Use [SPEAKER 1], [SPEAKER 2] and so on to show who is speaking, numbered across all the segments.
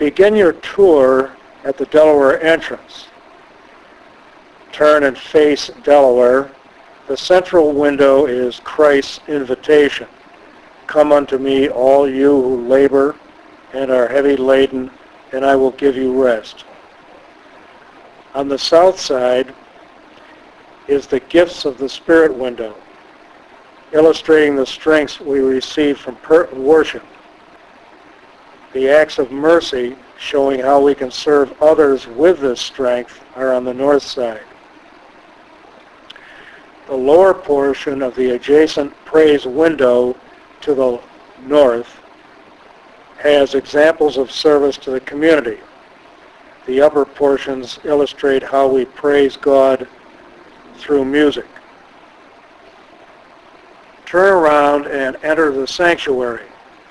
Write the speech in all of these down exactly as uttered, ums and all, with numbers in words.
[SPEAKER 1] Begin your tour at the Delaware entrance. Turn and face Delaware. The central window is Christ's invitation. Come unto me, all you who labor and are heavy laden, and I will give you rest. On the south side is the gifts of the Spirit window, illustrating the strengths we receive from per- worship. The acts of mercy, showing how we can serve others with this strength, are on the north side. The lower portion of the adjacent praise window to the north has examples of service to the community. The upper portions illustrate how we praise God through music. Turn around and enter the sanctuary.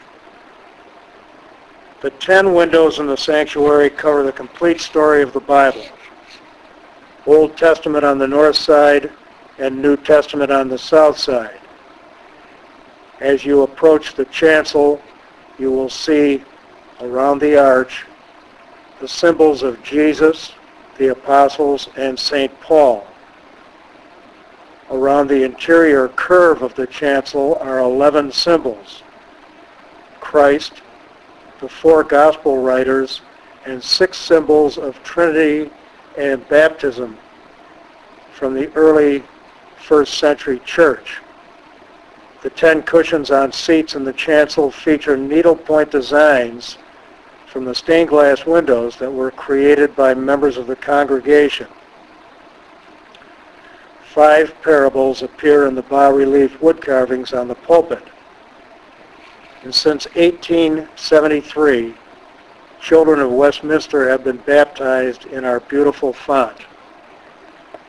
[SPEAKER 1] The ten windows in the sanctuary cover the complete story of the Bible. Old Testament on the north side and New Testament on the south side. As you approach the chancel, you will see around the arch the symbols of Jesus, the apostles, and Saint Paul. Around the interior curve of the chancel are eleven symbols: Christ, the four gospel writers, and six symbols of Trinity and baptism from the early first century church. The ten cushions on seats in the chancel feature needlepoint designs from the stained glass windows that were created by members of the congregation. Five parables appear in the bas-relief wood carvings on the pulpit. And since eighteen seventy-three, children of Westminster have been baptized in our beautiful font.